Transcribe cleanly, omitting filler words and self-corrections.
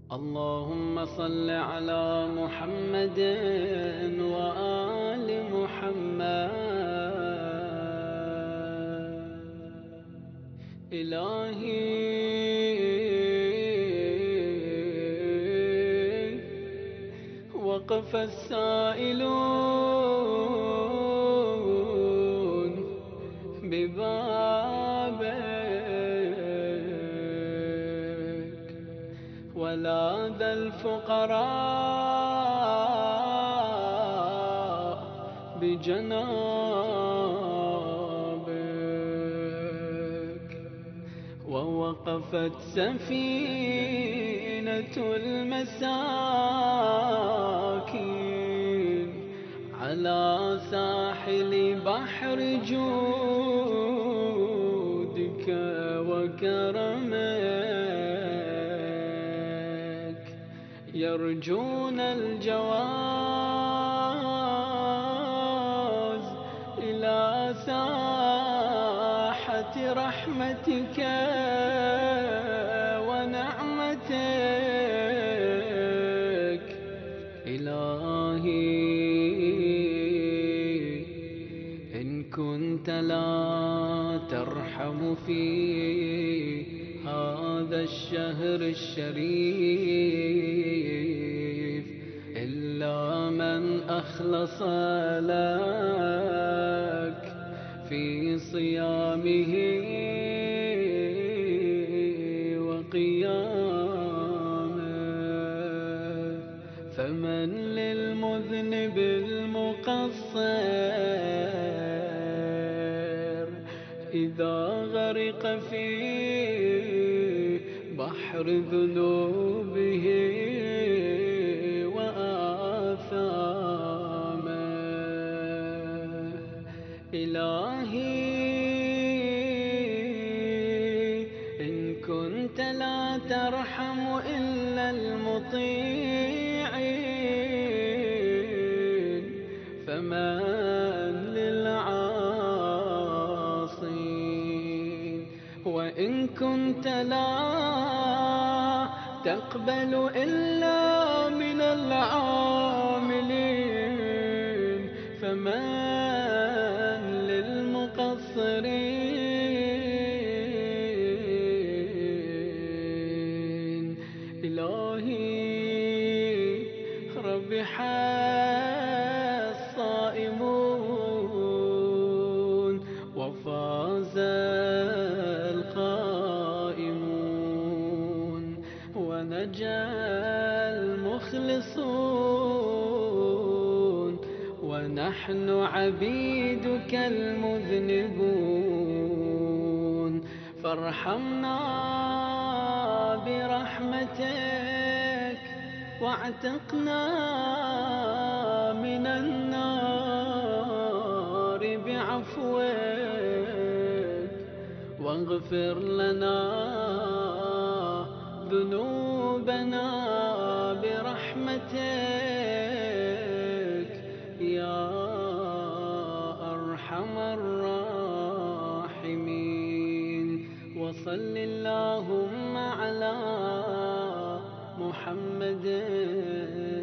اللهم صل على محمد وآل محمد. إلهي وقف السائلون ببابك، ولاذ الفقراء بجنابك، ووقفت سفينة المساكين على ساحل بحر جودك وكرمك، يرجون الجواز إلى ساحة رحمتك ونعمتك. إلهي إن كنت لا ترحم في هذا الشهر الشريف إلا من أخلص لك في صيامه وقيامه، فمن للمذنب المقصر إذا غرق في بحر ذنوبه وآثامه. إلهي إن كنت لا ترحم إلا المطيعين فمن للعاصين، وإن كنت لا تقبل إلا من العاملين فمن للمقصرين. إلهي ربح الصائمون وفاز القائمون ونجا المخلصون، ونحن عبيدك المذنبون، فارحمنا برحمتك واعتقنا من النار بعفوك، واغفر لنا ذنوبنا برحمتك يا أرحم الراحمين. وصل اللهم على محمد